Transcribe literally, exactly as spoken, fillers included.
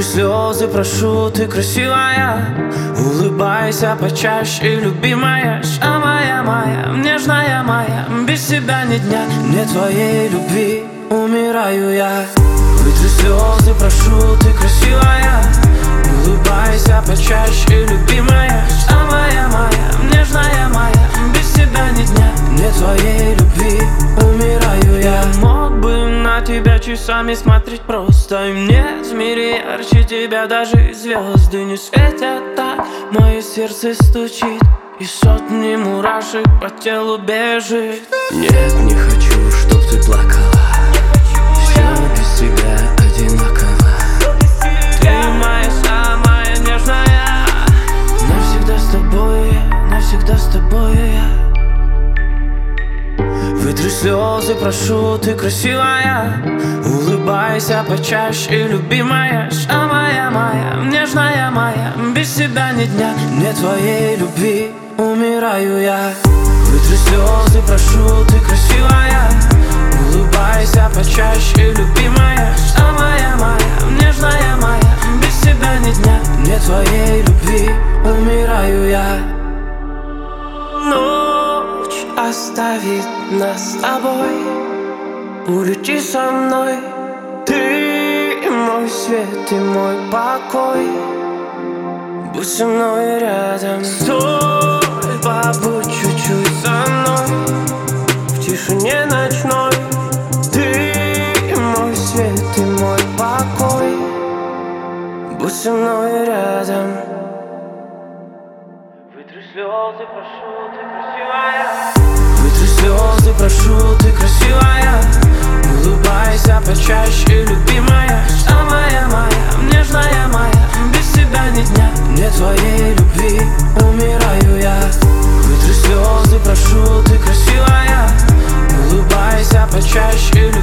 Вытри слезы, прошу, ты красивая. Улыбайся почаще, любимая. Самая моя, нежная моя. Без тебя ни дня, нет твоей любви, умираю я. Вытри слезы, прошу, ты красивая. Улыбайся почаще, любимая. Самая моя, нежная моя. Без тебя ни дня, нет твоей любви, умираю я. Мог бы на тебя часами смотреть просто, и нет в мире ярче тебя даже звезды не светят так. Мое сердце стучит, и сотни мурашек по телу бежит. Нет, не хочу, чтоб ты плакала. Все без тебя одинаково. Ты моя самая нежная. Навсегда с тобой я, навсегда с тобой я. Вытри слезы, прошу, ты красивая. Улыбайся почаще, любимая. Самая моя, нежная моя. Без тебя ни дня, нет твоей любви, умираю я. Вытри слезы, прошу, ты красивая. Улыбайся почаще, любимая. Самая моя, нежная моя. Без тебя ни дня, нет твоей любви, умираю я. Ночь оставит нас с тобой. Улети со мной. Ты мой свет и мой покой. Будь со мной рядом. Стой, побудь чуть-чуть со мной. В тишине ночной. Ты мой свет и мой покой. Будь со мной рядом. Вытри слезы, прошу, ты красивая. Вытри слезы, прошу, ты красивая. Улыбайся почаще, любимая. Самая моя, нежная моя. Без тебя ни дня, нет твоей любви, умираю я. Вытри слезы, прошу, ты красивая. Улыбайся почаще, любимая.